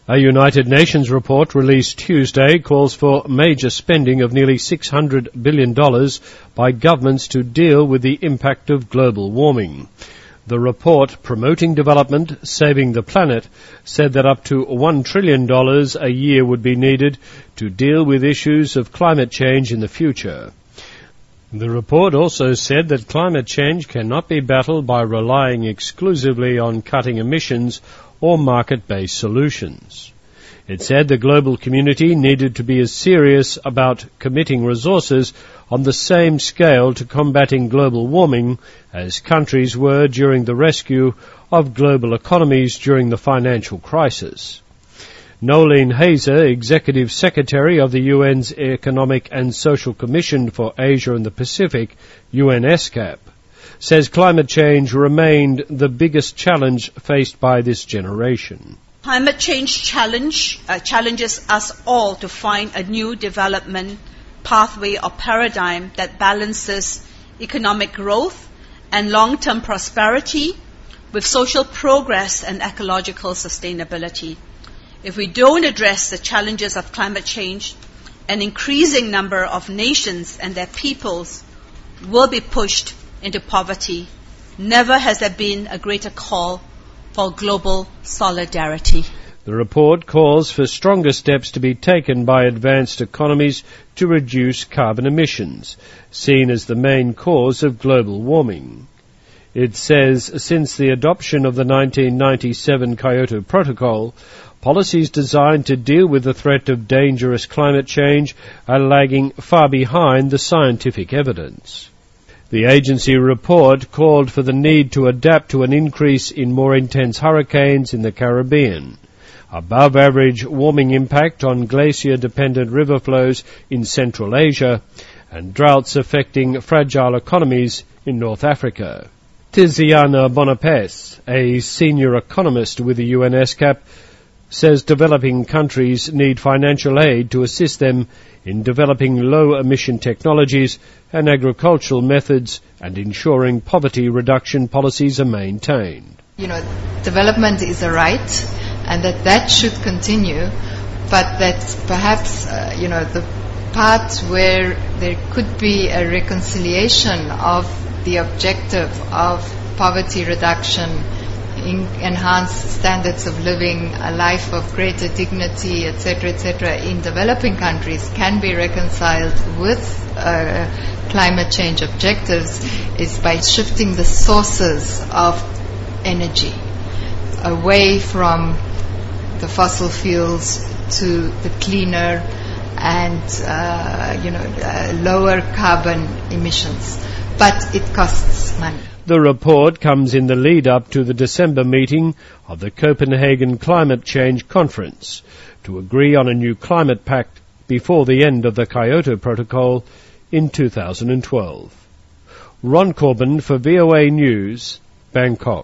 A United Nations report released Tuesday calls for major spending of nearly $600 billion by governments to deal with the impact of global warming. The report, Promoting Development, Saving the Planet, said that up to $1 trillion a year would be needed to deal with issues of climate change in the future. The report also said that climate change cannot be battled by relying exclusively on cutting emissions or market-based solutions. It said the global community needed to be as serious about committing resources on the same scale to combating global warming as countries were during the rescue of global economies during the financial crisis. Noeleen Heyzer, Executive Secretary of the UN's Economic and Social Commission for Asia and the Pacific, UNESCAP, says climate change remained the biggest challenge faced by this generation. Climate change challenges us all to find a new development pathway or paradigm that balances economic growth and long-term prosperity with social progress and ecological sustainability. If we don't address the challenges of climate change, an increasing number of nations and their peoples will be pushed into poverty. Never has there been a greater call for global solidarity. The report calls for stronger steps to be taken by advanced economies to reduce carbon emissions, seen as the main cause of global warming. It says since the adoption of the 1997 Kyoto Protocol, policies designed to deal with the threat of dangerous climate change are lagging far behind the scientific evidence. The agency report called for the need to adapt to an increase in more intense hurricanes in the Caribbean, above-average warming impact on glacier-dependent river flows in Central Asia, and droughts affecting fragile economies in North Africa. Tiziana Bonapes, a senior economist with the UNESCAP, says developing countries need financial aid to assist them in developing low-emission technologies and agricultural methods and ensuring poverty reduction policies are maintained. Development is a right, and that should continue, but that perhaps, the part where there could be a reconciliation of the objective of poverty reduction, enhanced standards of living, a life of greater dignity, etc., in developing countries can be reconciled with climate change objectives is by shifting the sources of energy away from the fossil fuels to the cleaner and lower carbon emissions. But it costs money. The report comes in the lead-up to the December meeting of the Copenhagen Climate Change Conference to agree on a new climate pact before the end of the Kyoto Protocol in 2012. Ron Corbin for VOA News, Bangkok.